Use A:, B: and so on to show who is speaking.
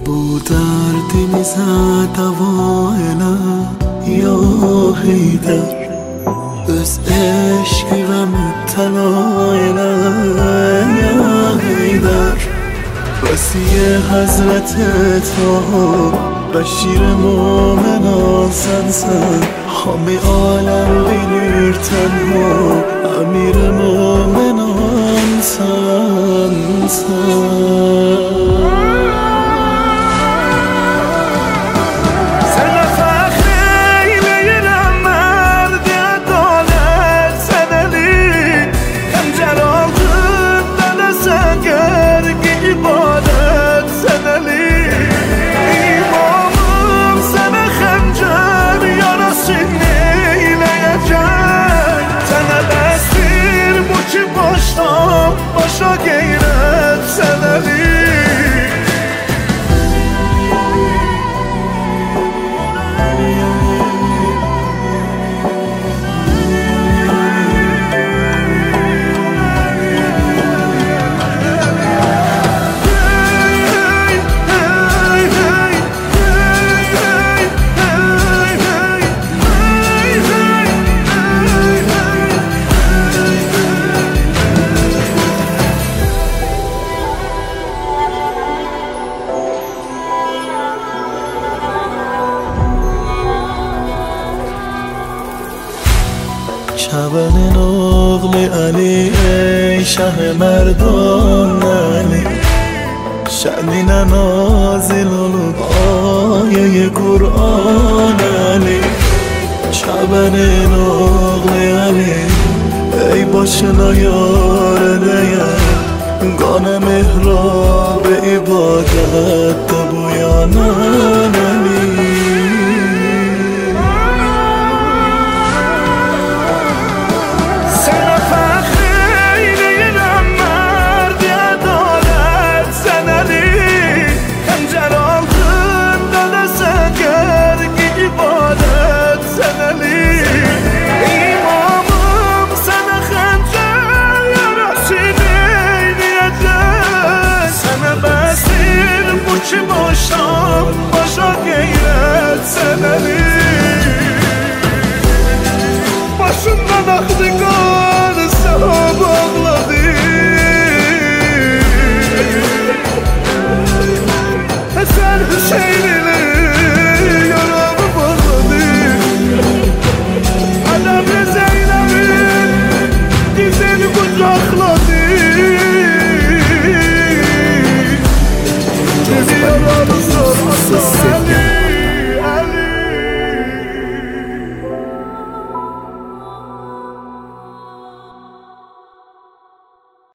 A: دردی میزد اوایلم یا حیدر از عشقی و مبتلایلم یا حیدر وسیع حضرت طه بشیر مومنان سنسن حامی عالم بینیر تنها امیر مومنان سنسن başa gayret seneli شبن نقل علی ای شه مردان علی شأنی نازل آیه قرآن علی شبن نقل علی ای باشنا یار دیم گان محراب عبادت بویانان علی başa gayret seneli başımdan aktı kan sana bağladı Hasan Hüseyin'ini yaramı bağladı Adam Zeynep'in güzel kucaklı